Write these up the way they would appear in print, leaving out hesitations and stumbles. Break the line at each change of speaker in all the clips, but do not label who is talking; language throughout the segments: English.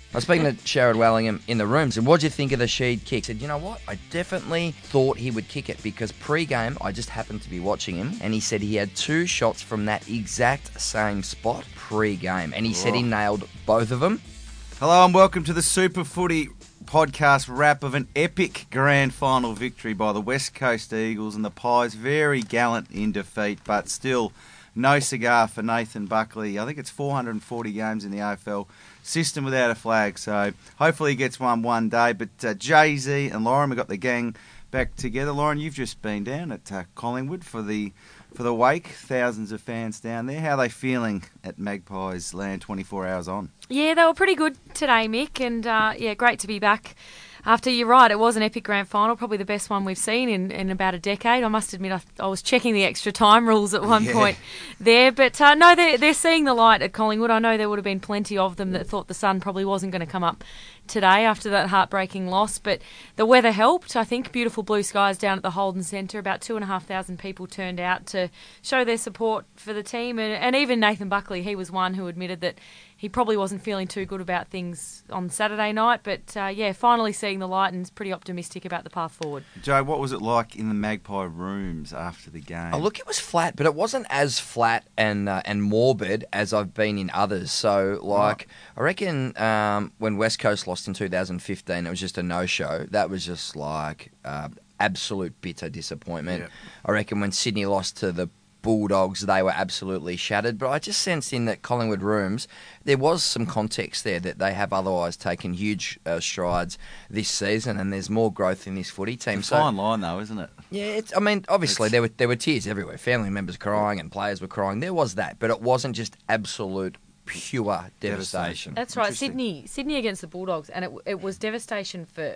I was speaking to Sherrod Wellingham in the rooms, and what do you think of the Sheed kick? He said, you know what? I definitely thought he would kick it because pre-game, I just happened to be watching him, and he said he had 2 shots from that exact same spot pre-game, and he said he nailed both of them.
Hello and welcome to the Super Footy podcast wrap of an epic grand final victory by the West Coast Eagles, and the Pies very gallant in defeat, but still no cigar for Nathan Buckley. I think it's 440 games in the AFL system without a flag, so hopefully he gets one day. But Jay-Z and Lauren, we've got the gang back together. Lauren, you've just been down at Collingwood for the wake. Thousands of fans down there. How are they feeling at Magpies land 24 hours on?
Yeah, they were pretty good today, Mick, and great to be back. After, you're right, it was an epic grand final, probably the best one we've seen in about a decade. I must admit, I was checking the extra time rules at one point there. But no, they're seeing the light at Collingwood. I know there would have been plenty of them that thought the sun probably wasn't going to come up today after that heartbreaking loss, but the weather helped. I think beautiful blue skies down at the Holden Centre. About 2,500 people turned out to show their support for the team, and even Nathan Buckley, he was one who admitted that he probably wasn't feeling too good about things on Saturday night, but finally seeing the light and is pretty optimistic about the path forward.
Joe, what was it like in the Magpie rooms after the game?
Oh, look, it was flat, but it wasn't as flat and morbid as I've been in others. So, I reckon when West Coast lost in 2015, it was just a no-show. That was just like absolute bitter disappointment. Yep. I reckon when Sydney lost to the Bulldogs, they were absolutely shattered. But I just sensed in that Collingwood rooms, there was some context there that they have otherwise taken huge strides this season, and there's more growth in this footy team.
It's a fine line, though, isn't it?
Yeah, obviously there were tears everywhere. Family members crying and players were crying. There was that, but it wasn't just absolute pure devastation.
That's right. Sydney against the Bulldogs, and it was devastation for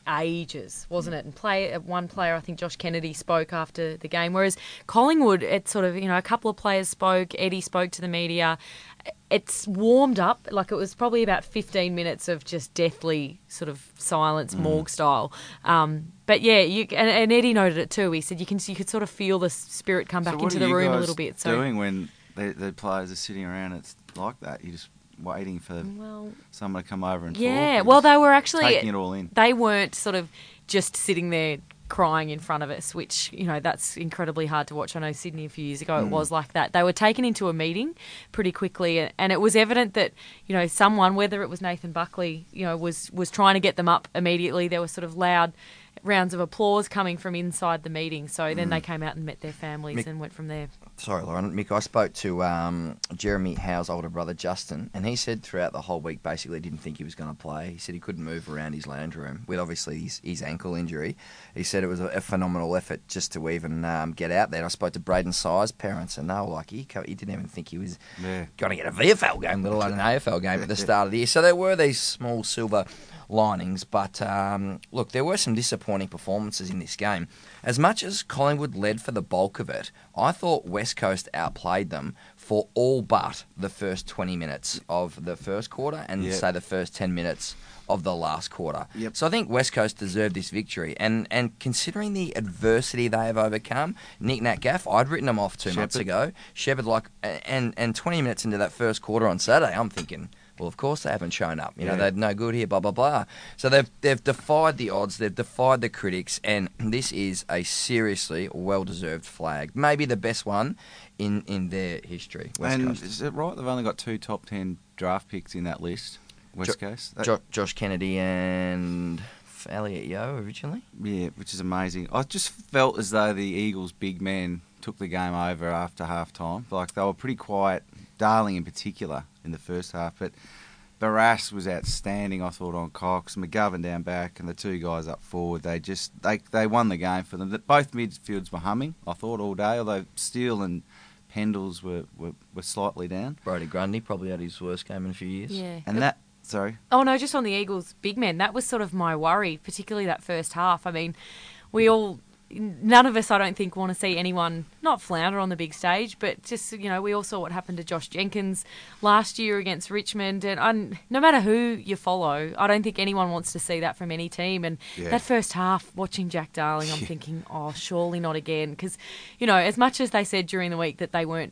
ages, wasn't it? And one player, I think Josh Kennedy, spoke after the game, whereas Collingwood, it sort of, a couple of players spoke, Eddie spoke to the media. It's warmed up, like it was probably about 15 minutes of just deathly sort of silence, morgue style. But yeah, and Eddie noted it too. He said you could sort of feel the spirit come back into the room a little bit.
So what are you guys doing when the players are sitting around? It's like that. You just waiting for someone to come over and talk.
Yeah, well, they were actually
taking it all in.
They weren't sort of just sitting there crying in front of us, which, that's incredibly hard to watch. I know Sydney a few years ago it was like that. They were taken into a meeting pretty quickly, and it was evident that, someone, whether it was Nathan Buckley, was trying to get them up immediately. There were sort of loud rounds of applause coming from inside the meeting. So then they came out and met their families and went from there.
Sorry, Lauren. Mick, I spoke to Jeremy Howe's older brother, Justin, and he said throughout the whole week basically didn't think he was going to play. He said he couldn't move around his lounge room with obviously his ankle injury. He said it was a phenomenal effort just to even get out there. And I spoke to Braden Si's parents, and they were like, he didn't even think he was going to get a VFL game, let alone an AFL game at the start of the year. So there were these small silver linings, but look, there were some disappointing performances in this game. As much as Collingwood led for the bulk of it, I thought West Coast outplayed them for all but the first 20 minutes of the first quarter and say the first 10 minutes of the last quarter. Yep. So I think West Coast deserved this victory, and considering the adversity they have overcome, Nick Nat Gaff, I'd written them off 2 months ago. Shepherd, and 20 minutes into that first quarter on Saturday, I'm thinking, well, of course they haven't shown up. They're no good here, blah, blah, blah. So they've defied the odds, they've defied the critics, and this is a seriously well-deserved flag. Maybe the best one in their history, West Coast.
Is it right they've only got 2 top 10 draft picks in that list, West Coast?
Josh Kennedy and Elliot Yeo originally? Yeah,
which is amazing. I just felt as though the Eagles' big men took the game over after half-time. Like, they were pretty quiet, Darling in particular, in the first half, but Barras was outstanding, I thought, on Cox. McGovern down back and the 2 guys up forward. They won the game for them. Both midfields were humming, I thought, all day, although Steele and Pendles were slightly down.
Brodie Grundy probably had his worst game in a few years.
Yeah.
And sorry?
Oh, no, just on the Eagles' big men. That was sort of my worry, particularly that first half. I mean, none of us, I don't think, want to see anyone not flounder on the big stage, but just, we all saw what happened to Josh Jenkins last year against Richmond, and no matter who you follow, I don't think anyone wants to see that from any team. And that first half, watching Jack Darling, I'm thinking, oh, surely not again, because, as much as they said during the week that they weren't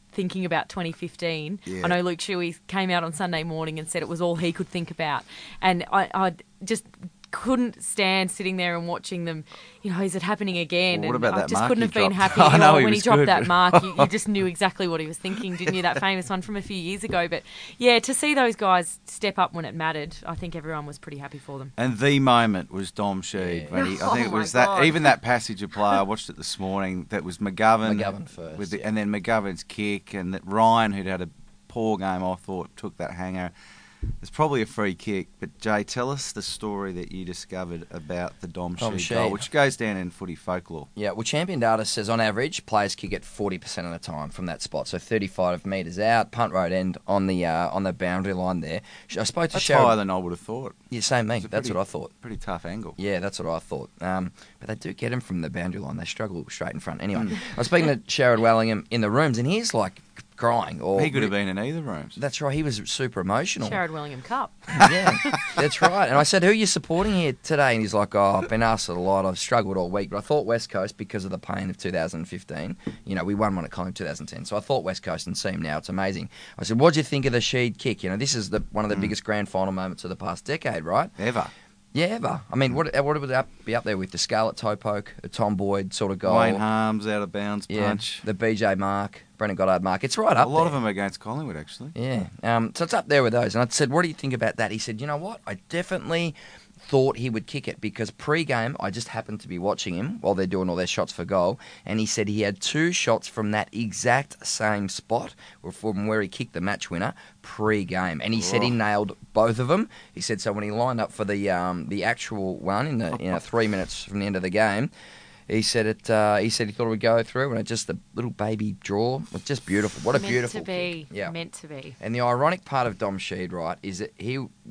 thinking about 2015.
Yeah.
I know Luke Shuey came out on Sunday morning and said it was all he could think about. And I just couldn't stand sitting there and watching them. Is it happening again?
Well, what
and
about
I
that
just
mark
couldn't
he
have been
dropped?
happy.
I know he
when he
was
dropped
good,
that
but-
mark, you just knew exactly what he was thinking, didn't you? That famous one from a few years ago. But yeah, to see those guys step up when it mattered, I think everyone was pretty happy for them.
And the moment was Dom Sheed.
Yeah.
When he, I think
Oh
it was
my
that,
God.
even that passage of play, I watched it this morning, that was McGovern.
McGovern first,
And then McGovern's kick, and that Ryan, who'd had a poor game, I thought, took that hanger. It's probably a free kick, but Jay, tell us the story that you discovered about the Dom Sheed goal,
Sheed.
which goes down in footy folklore.
Yeah, well, Champion Data says on average players kick it 40% of the time from that spot, so 35 metres out, punt road end on the boundary line there. I spoke to
That's
Sharon.
higher than I would have thought.
Yeah, same me.
It's a
That's
pretty-
what I thought.
Pretty tough angle.
Yeah, that's what I thought. But they do get him from the boundary line. They struggle straight in front. Anyway, I was speaking to Sherrod Wellingham in the rooms, and he's like crying.
He could have been in either rooms.
That's right. He was super emotional.
Sherrod Wellingham Cup.
Yeah, that's right. And I said, who are you supporting here today? And he's like, I've been asked a lot. I've struggled all week. But I thought West Coast because of the pain of 2015. We won one at Collingwood 2010. So I thought West Coast, and see him now. It's amazing. I said, what do you think of the Sheed kick? This is one of the biggest grand final moments of the past decade, right?
Ever.
Yeah, ever. I mean, what would it be up there with? The Scarlett toe poke, a Tom Boyd sort of goal.
Wayne Harms out of bounds
Yeah,
punch.
the BJ mark, Brendan Goddard mark. It's right up
A lot
there.
of them are against Collingwood, actually.
Yeah. So it's up there with those. And I said, what do you think about that? He said, you know what? I definitely thought he would kick it because pre-game I just happened to be watching him while they're doing all their shots for goal, and he said he had 2 shots from that exact same spot from where he kicked the match winner pre-game, and he said he nailed both of them. He said so when he lined up for the actual one in the 3 minutes from the end of the game. He said it. He said he thought it would go through, and it just a little baby draw. It's just beautiful. What a beautiful kick. Yeah.
Meant to be.
And the ironic part of Dom Sheed, right, is that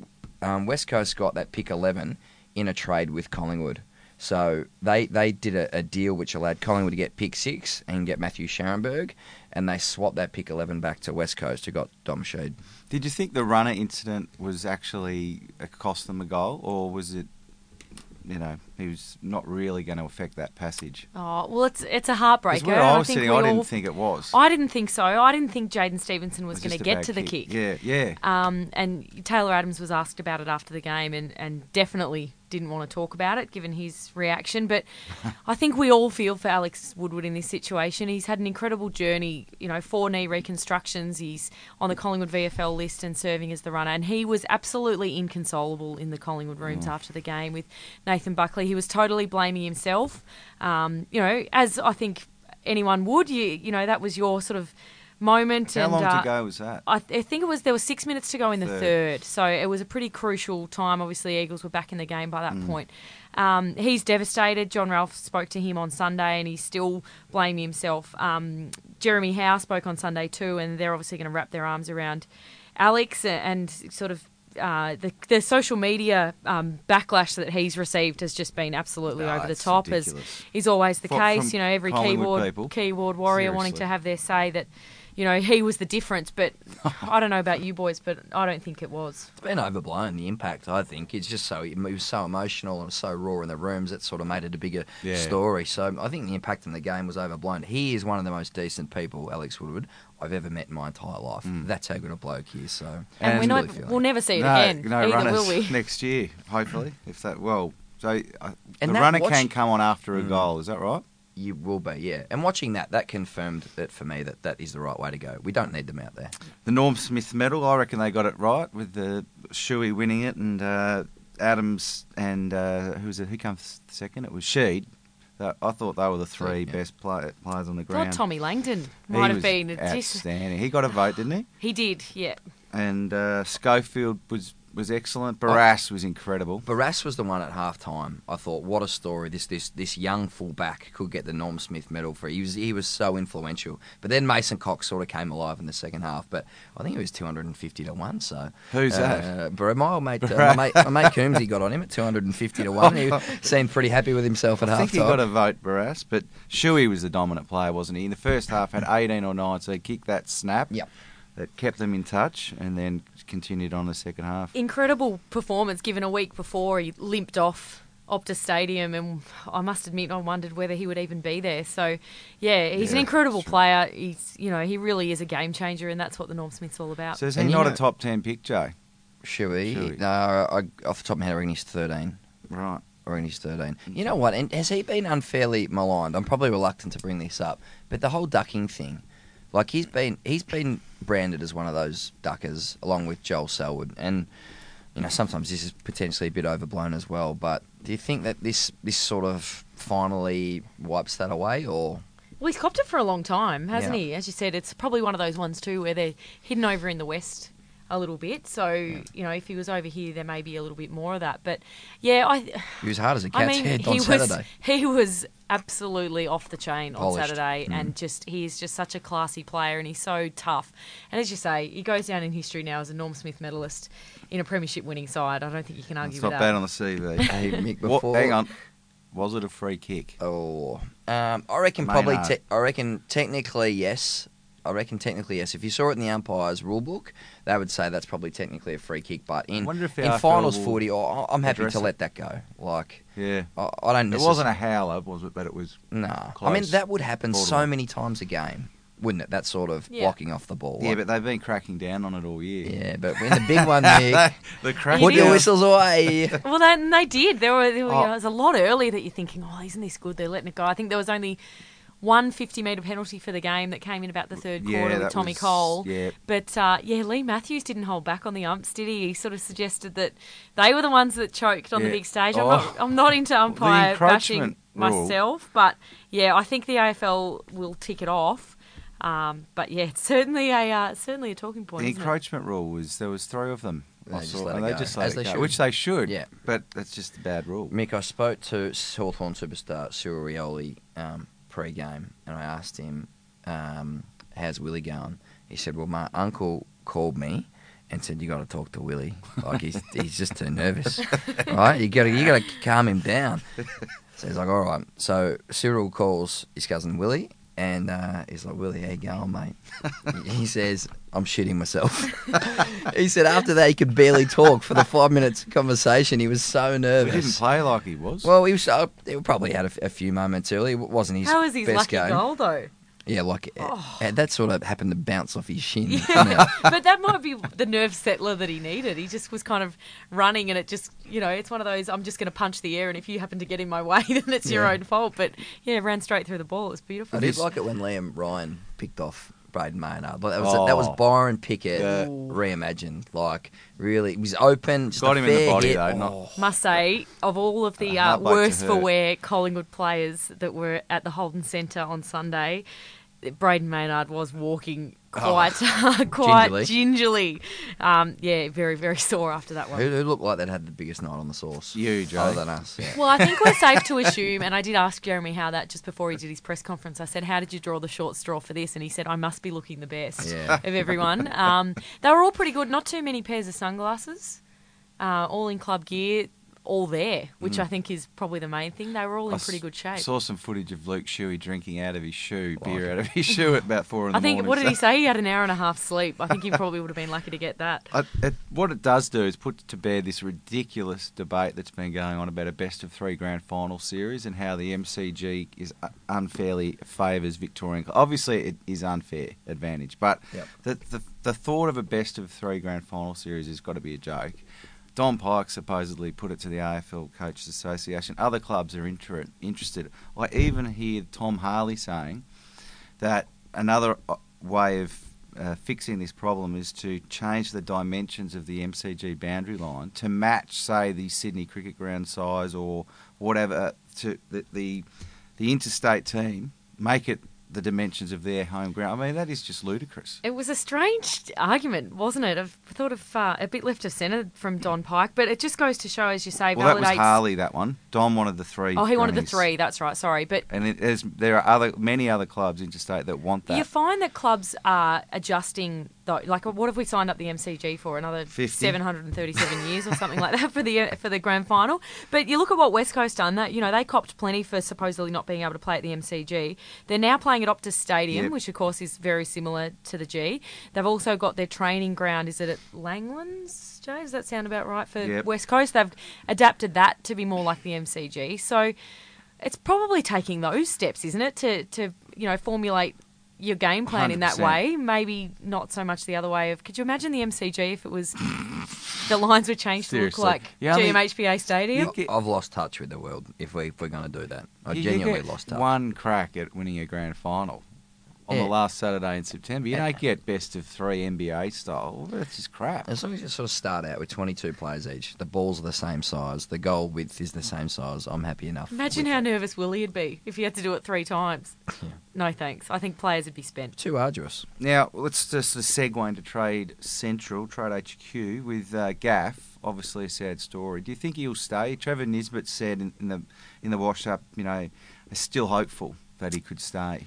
West Coast got that pick 11 in a trade with Collingwood. So they did a deal which allowed Collingwood to get pick 6 and get Matthew Scharenberg, and they swapped that pick 11 back to West Coast, who got Dom Sheed.
Did you think the runner incident was actually cost them a goal, or was it, he was not really going to affect that passage?
Oh, well, it's a heartbreaker.
Because where I
and
was
think
sitting,
we
I didn't
all-
think it was.
I didn't think so. I didn't think Jaden Stevenson was
It
going
just
to
a
get
bad
to the kick.
Yeah.
And Taylor Adams was asked about it after the game and definitely didn't want to talk about it given his reaction. But I think we all feel for Alex Woodward in this situation. He's had an incredible journey, 4 knee reconstructions. He's on the Collingwood VFL list and serving as the runner. And he was absolutely inconsolable in the Collingwood rooms after the game with Nathan Buckley. He was totally blaming himself, as I think anyone would. That was your sort of moment.
How long to go was that?
I think there was 6 minutes to go in the third, so it was a pretty crucial time. Obviously, Eagles were back in the game by that point. He's devastated. John Ralph spoke to him on Sunday, and he's still blaming himself. Jeremy Howe spoke on Sunday too, and they're obviously going to wrap their arms around Alex and sort of. The social media backlash that he's received has just been absolutely over the
it's
top, as
ridiculous.
is always the
From
case. Every
Collingwood
keyboard
people.
warrior wanting
Seriously.
to have their say that, he was the difference. But I don't know about you boys, but I don't think it was.
It's been overblown, the impact, I think. It's just it was so emotional and so raw in the rooms, it sort of made it a bigger story. So I think the impact in the game was overblown. He is one of the most decent people, Alex Woodward, I've ever met in my entire life. That's how good a bloke he is. So,
And we'll never see it again.
No
Either
runners
will we?
next year, hopefully. The
And
runner
watch-
can come on after a goal, is that right?
You will be, yeah. And watching that confirmed it for me that is the right way to go. We don't need them out there.
The Norm Smith medal, I reckon they got it right with the Shuey winning it and Adams and who comes second? It was Sheed. I thought they were the 3 best players on the
I
ground.
thought Tommy Langdon
He
might have
was
been.
outstanding. He got a vote, didn't he?
He did, yeah.
And Schofield was excellent. Barras was incredible.
Barras was the one at half-time. I thought, what a story. This young fullback could get the Norm Smith medal for. He was so influential. But then Mason Cox sort of came alive in the second half. But I think it was 250 to 1. So
Who's that?
My old mate, my mate Coombsy got on him at 250 to 1. He seemed pretty happy with himself at
I think he
half-time.
got a vote, Barras. But Shuey was the dominant player, wasn't he? In the first half, had 18 or 9, so he kicked that snap.
Yep.
That kept them in touch and then continued on the second half.
Incredible performance given a week before he limped off Optus Stadium, and I must admit I wondered whether he would even be there. So, yeah, he's an incredible player. He's, he really is a game changer, and that's what the Norm Smith's all about.
So is he not a top 10 pick, Jay?
Shuey? No, off the top of my head, I reckon he's 13.
Right.
I reckon he's 13. You know what? And has he been unfairly maligned? I'm probably reluctant to bring this up, but the whole ducking thing, like he's been branded as one of those duckers along with Joel Selwood, and sometimes this is potentially a bit overblown as well. But do you think that this sort of finally wipes that away, or?
Well, he's copped it for a long time, hasn't he? As you said, it's probably one of those ones too where they're hidden over in the West a little bit. So, if he was over here, there may be a little bit more of that. But, yeah,
he was hard as a cat's head on Saturday.
He was absolutely off the chain
Polished.
on Saturday, and he's just such a classy player, and he's so tough. And as you say, he goes down in history now as a Norm Smith medalist in a premiership winning side. I don't think you can argue with that.
It's not bad on the CV.
Hey, Mick, before...
Hang on. Was it a free kick?
Oh, I reckon probably. I reckon technically yes. If you saw it in the umpires' rule book, they would say that's probably technically a free kick. But in finals footy, I'm happy to let that go. Like,
yeah,
I don't.
It wasn't a howler, was it? But it was.
No,
close.
I mean that would happen so many times a game, wouldn't it? That sort of blocking off the ball.
Yeah, but they've been cracking down on it all year.
Yeah, but when the big one, Nick,
put
your whistles away.
Well, they did. There was a lot early that you're thinking, oh, isn't this good? They're letting it go. I think there was only one 50-metre penalty for the game that came in about the third quarter with Tommy Cole.
Yeah.
But, Lee Matthews didn't hold back on the umps, did he? He sort of suggested that they were the ones that choked on the big stage. I'm not into umpire bashing myself, but, I think the AFL will tick it off. But, it's certainly a talking point.
The encroachment rule there was 3 of them.
They just
let it go, which they should.
Yeah.
But that's just a bad rule.
Mick, I spoke to Hawthorn superstar Cyril Rioli pre-game, and I asked him, how's Willie going? He said, well, my uncle called me and said, you got to talk to Willie. Like, he's just too nervous, right? You got to calm him down. So he's like, all right. So Cyril calls his cousin Willie, and he's like, Willie, how you going, mate? He says, I'm shitting myself. He said after that he could barely talk for the 5 minutes conversation. He was so nervous.
He didn't play like he was.
Well, he probably had a few moments early. It wasn't his best game.
How was his lucky goal, though?
Yeah, that sort of happened to bounce off his shin.
Yeah, but that might be the nerve settler that he needed. He just was kind of running, and it just, it's one of those, I'm just going to punch the air, and if you happen to get in my way, then it's your own fault. But, ran straight through the ball. It was beautiful.
I did like it when Liam Ryan picked off Braden Maynard. That was Byron Pickett reimagined. Like, really, it was open. Just
got him in the body,
hit.
though.
Must say, of all of the worst for wear Collingwood players that were at the Holden Centre on Sunday, Braden Maynard was walking quite gingerly. Very, very sore after that one.
Who looked like they'd had the biggest night on the sauce?
You, Joe.
Other than us. Yeah.
Well, I think we're safe to assume, and I did ask Jeremy Howe that just before he did his press conference. I said, how did you draw the short straw for this? And he said, I must be looking the best of everyone. They were all pretty good. Not too many pairs of sunglasses, all in club gear. All there, which I think is probably the main thing. They were all in pretty good shape.
I saw some footage of Luke Shuey drinking out of his shoe, beer out of his shoe at about 4 in the morning.
I think, what did he say? He had an hour and a half sleep. I think he probably would have been lucky to get that.
What it does do is put to bear this ridiculous debate that's been going on about a best-of-3 grand final series and how the MCG is unfairly favours Victorian. Obviously, it is unfair advantage, but the thought of a best-of-3 grand final series has got to be a joke. Don Pike supposedly put it to the AFL Coaches Association. Other clubs are interested. I even hear Tom Harley saying that another way of fixing this problem is to change the dimensions of the MCG boundary line to match, say, the Sydney Cricket Ground size or whatever, to the interstate team, make it the dimensions of their home ground. I mean, that is just ludicrous.
It was a strange argument, wasn't it? I've thought of a bit left of centre from Don Pike, but it just goes to show, as you say,
that was Harley, that one. Don wanted the 3.
Oh, he wanted the 3, that's right, sorry.
And there are many other clubs interstate that want that.
You find that clubs are adjusting though? Like, what have we signed up the MCG for? Another
50?
737 years or something like that for the grand final. But you look at what West Coast done. That they copped plenty for supposedly not being able to play at the MCG. They're now playing at Optus Stadium, which of course is very similar to the G. They've also got their training ground. Is it at Langlands, Jay? Does that sound about right for West Coast? They've adapted that to be more like the MCG. So it's probably taking those steps, isn't it, to formulate your game plan
100%.
in that way. Maybe not so much the other way of. Could you imagine the MCG if it was the lines were changed
Seriously.
to look like GMHBA Stadium?
I've lost touch with the world if we're going to do that. I
You
genuinely
get
lost touch.
one crack at winning a grand final on the last Saturday in September. You don't get best of 3 NBA style. Well, that's just crap.
As long as you sort of start out with 22 players each, the balls are the same size, the goal width is the same size, I'm happy enough.
Imagine
with
how
that.
nervous Willie would be if he had to do it 3 times.
Yeah.
No thanks. I think players would be spent.
Too arduous.
Now, let's just segue into Trade Central, Trade HQ, with Gaff. Obviously a sad story. Do you think he'll stay? Trevor Nisbet said in the wash-up, is still hopeful that he could stay.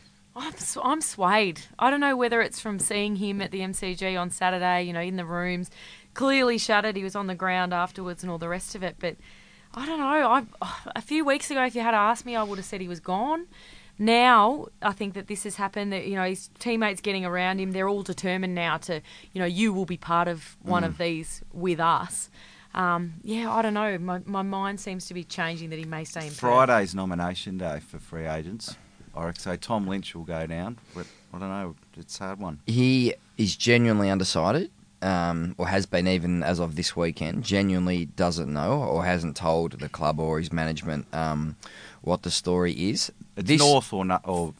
I'm swayed. I don't know whether it's from seeing him at the MCG on Saturday, in the rooms, clearly shattered. He was on the ground afterwards and all the rest of it. But I don't know. A few weeks ago, if you had asked me, I would have said he was gone. Now, I think that this has happened, that, his teammates getting around him, they're all determined now to, you will be part of one of these with us. I don't know. My mind seems to be changing that he may stay in Perth.
Friday's nomination day for free agents. I reckon so. Tom Lynch will go down, but I don't know. It's a hard one.
He is genuinely undecided, or has been even as of this weekend. Genuinely doesn't know or hasn't told the club or his management what the story is.
It's North or no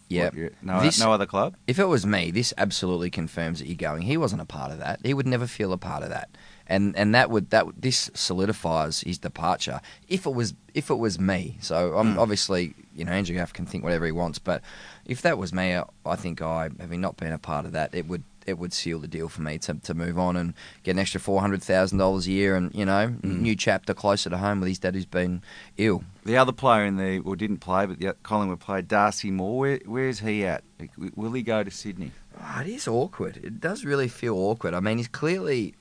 other club?
If it was me, this absolutely confirms that you're going. He wasn't a part of that. He would never feel a part of that. And this solidifies his departure. If it was me, so obviously Andrew Gaff can think whatever he wants, but if that was me, I think having not been a part of that, it would seal the deal for me to move on and get an extra $400,000 a year and new chapter closer to home with his dad who's been ill.
The other player didn't play, but Collingwood played, Darcy Moore. Where's he at? Will he go to Sydney?
Oh, it is awkward. It does really feel awkward. I mean, he's clearly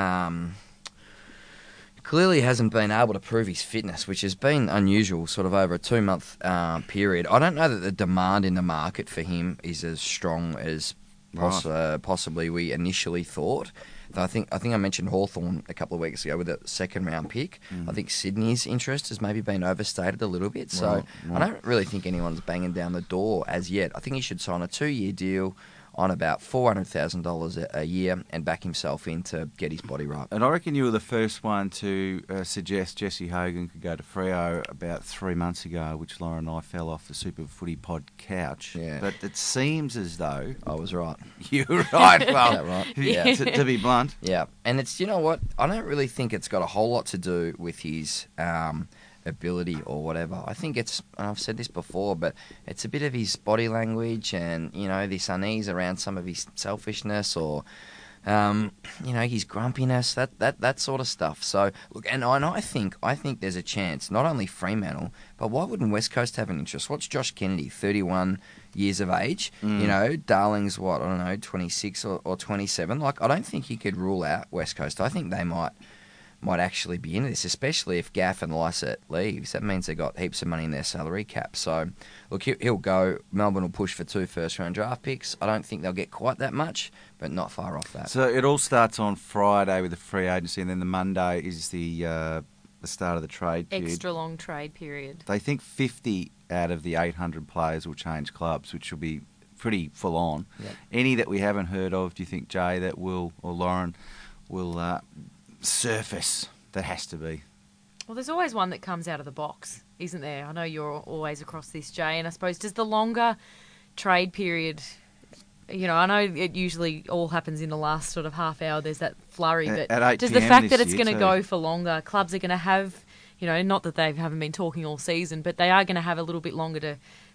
hasn't been able to prove his fitness, which has been unusual sort of over a 2-month period. I don't know that the demand in the market for him is as strong as possibly we initially thought. I think I mentioned Hawthorn a couple of weeks ago with a second-round pick. I think Sydney's interest has maybe been overstated a little bit. So I don't really think anyone's banging down the door as yet. I think he should sign a 2-year deal on about $400,000 a year and back himself in to get his body right.
And I reckon you were the first one to suggest Jesse Hogan could go to Freo about 3 months ago, which Lauren and I fell off the Super Footy Pod couch.
Yeah.
But it seems as though...
I was right.
You're right. Well,
Is that right?
Yeah. to be blunt.
Yeah, and it's, you know what, I don't really think it's got a whole lot to do with his ability or whatever. I think it's, and I've said this before, but it's a bit of his body language and, this unease around some of his selfishness or, his grumpiness, that sort of stuff. So, look, and I think there's a chance, not only Fremantle, but why wouldn't West Coast have an interest? What's Josh Kennedy, 31 years of age? Darling's, 26 or 27? Like, I don't think he could rule out West Coast. I think they might actually be into this, especially if Gaff and Lysett leaves. That means they've got heaps of money in their salary cap. So, look, he'll go. Melbourne will push for 2 first-round draft picks. I don't think they'll get quite that much, but not far off that.
So it all starts on Friday with the free agency, and then the Monday is the start of the trade period.
Extra long trade period.
They think 50 out of the 800 players will change clubs, which will be pretty full on.
Yep.
Any that we haven't heard of, do you think, Jay, that will, or Lauren, will surface? That has to be.
Well, there's always one that comes out of the box, isn't there? I know you're always across this, Jay, and I suppose does the longer trade period, I know it usually all happens in the last sort of half hour, there's that flurry, but
at 8
does the
PM
fact that
this
it's
year
going to
too.
go for longer, clubs are going to have, not that they haven't been talking all season, but they are going to have a little bit longer to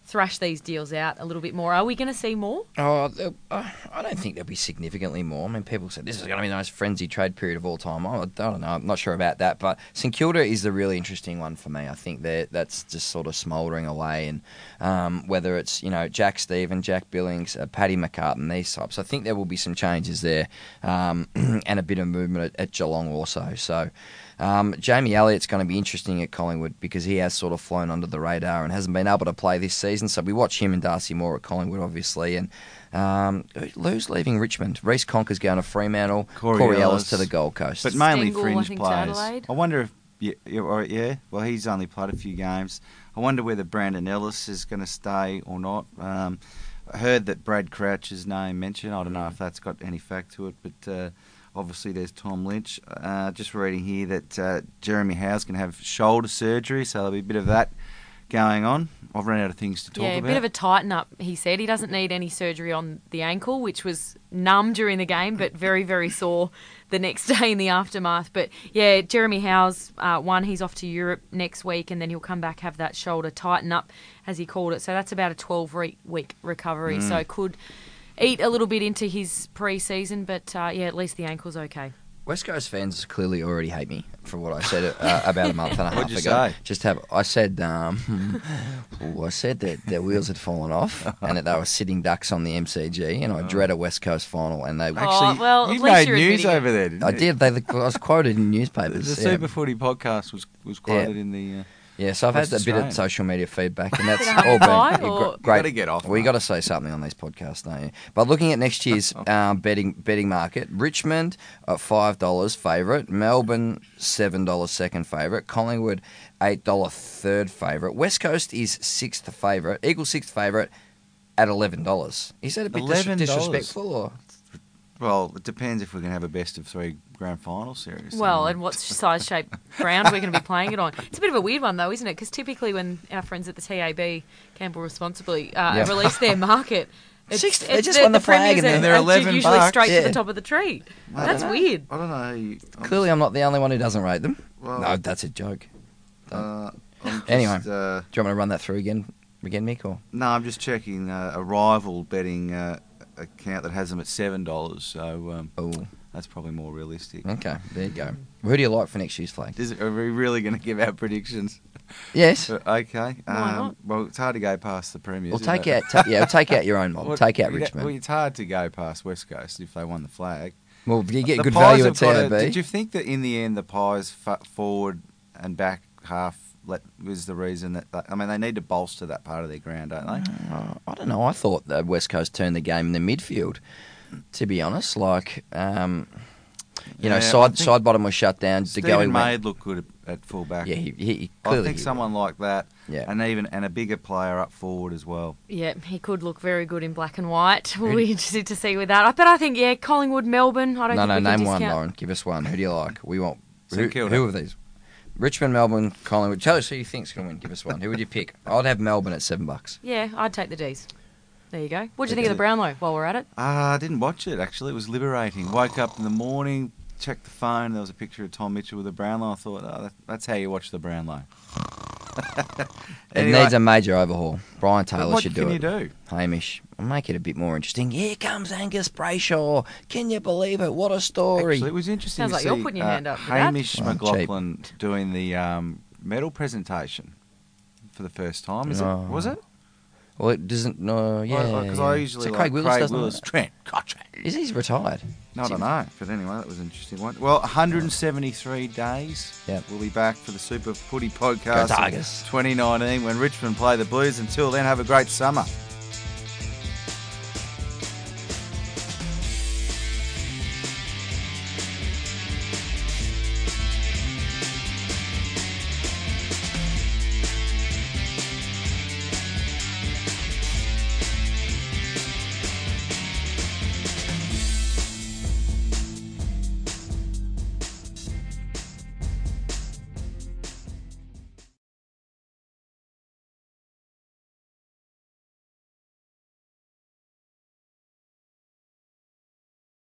thrash these deals out a little bit more. Are we going to see more?
Oh, I don't think there'll be significantly more. I mean, people say this is going to be the most frenzied trade period of all time. I don't know. I'm not sure about that. But St Kilda is the really interesting one for me. I think that's just sort of smouldering away. And whether it's, Jack Stephen, Jack Billings, Paddy McCartan, these types, I think there will be some changes there and a bit of movement at Geelong also. So Jamie Elliott's going to be interesting at Collingwood because he has sort of flown under the radar and hasn't been able to play this season. So we watch him and Darcy Moore at Collingwood, obviously. And who's leaving Richmond? Reece Conker's going to Fremantle. Corey Ellis to the Gold Coast.
But mainly
Stengel,
fringe
I think, to
players.
Adelaide.
I wonder if... Yeah, well, he's only played a few games. I wonder whether Brandon Ellis is going to stay or not. I heard that Brad Crouch's name mentioned. I don't know if that's got any fact to it, but... Obviously, there's Tom Lynch. Just reading here that Jeremy Howe's going to have shoulder surgery, so there'll be a bit of that going on. I've run out of things to talk about.
Yeah, a bit of a tighten up, he said. He doesn't need any surgery on the ankle, which was numb during the game, but very, very sore the next day in the aftermath. But yeah, Jeremy Howe's he's off to Europe next week, and then he'll come back, have that shoulder tighten up, as he called it. So that's about a 12-week recovery. So could eat a little bit into his pre-season, but at least the ankle's okay.
West Coast fans clearly already hate me for what I said about a month and a half
What'd you
ago.
say?
I said that their wheels had fallen off and that they were sitting ducks on the MCG, and I dread a West Coast final. And they
Actually,
well,
you
at least
made
you're
news
admitting
over there, didn't you?
I did. I was quoted in newspapers.
The Super Footy podcast was quoted in the...
Yeah, so I've had
West
a bit of
Australian.
social media feedback, and that's
Bit of
all
high
been
or-
great.
You gotta get off,
We
mate.
got to say something on these podcasts, don't you? But looking at next year's betting market, Richmond at $5 favourite, Melbourne $7 second favourite, Collingwood $8 third favourite, West Coast is sixth favourite, Eagles sixth favourite at $11. Is that a bit
$11?
disrespectful, or?
Well, it depends if we can have a best-of-3 grand final series.
Well, and what size-shaped ground we're going to be playing it on. It's a bit of a weird one, though, isn't it? Because typically when our friends at the TAB, Gamble Responsibly, release their market,
Sixth, they just won the flag
premiers
and
they're
are
$11.
usually straight to
Yeah.
the top of the tree.
I
That's
don't know.
weird.
I don't know.
Clearly I'm not the only one who doesn't rate them.
Well-
No, that's a joke.
I'm just,
Anyway. Do you want me to run that through again, Mick? Or?
no, I'm just checking a rival betting account that has them at $7, so
Oh,
that's probably more realistic.
okay, there you go. Who do you like for next year's flag?
Are we really going to give our predictions?
Yes.
Okay.
Why not?
Well, it's hard to go past the Premiers.
We'll
isn't
take
it?
out, take out your own mob.
Well,
Take out
Well,
Richmond.
it's hard to go past West Coast if they won the flag.
Well, you get
The
good
Pies
value at
have got
TAB.
Did you think that in the end the Pies forward and back half was the reason that... they need to bolster that part of their ground, don't they?
I don't know. I thought that West Coast turned the game in the midfield. To be honest,
Yeah, I
side
think
bottom was shut down.
Stephen Maid looked good at fullback.
Yeah, he
I
clearly.
think someone like that,
Yeah.
and a bigger player up forward as well.
Yeah, he could look very good in black and white. We'll be interested to see with that. But I think, Collingwood, Melbourne, I don't think we can
name
discount.
one, Lauren. Give us one. Who do you like? We want.
St Kilda.
Who of these? Richmond, Melbourne, Collingwood. Tell us who you think's going to win. Give us one. Who would you pick? I'd have Melbourne at $7.
Yeah, I'd take the Ds. There you go. What do you think of the Brownlow while we're at it?
I didn't watch it, actually. It was liberating. Woke up in the morning, checked the phone, there was a picture of Tom Mitchell with a Brownlow. I thought, that's how you watch the Brownlow.
It needs a major overhaul. Brian Taylor
what
should
can
do
you
it.
do?
Hamish, make it a bit more interesting. Here comes Angus Brayshaw. Can you believe it? What a story.
Actually, it was interesting
Sounds
to
like
see
you're putting your hand up for that.
Hamish
Well,
McLaughlin doing the medal presentation for the first time. Was it?
Well, it doesn't. No, yeah.
Because
yeah.
I usually
So
like
Craig Willis doesn't.
Willis. Trent Cottrell.
Is he's retired?
No, I don't know. But anyway, that was an interesting one. Well, 173 days.
Yep.
We'll be back for the Super Footy
Go
Podcast
Tigers.
2019 when Richmond play the Blues. Until then, have a great summer.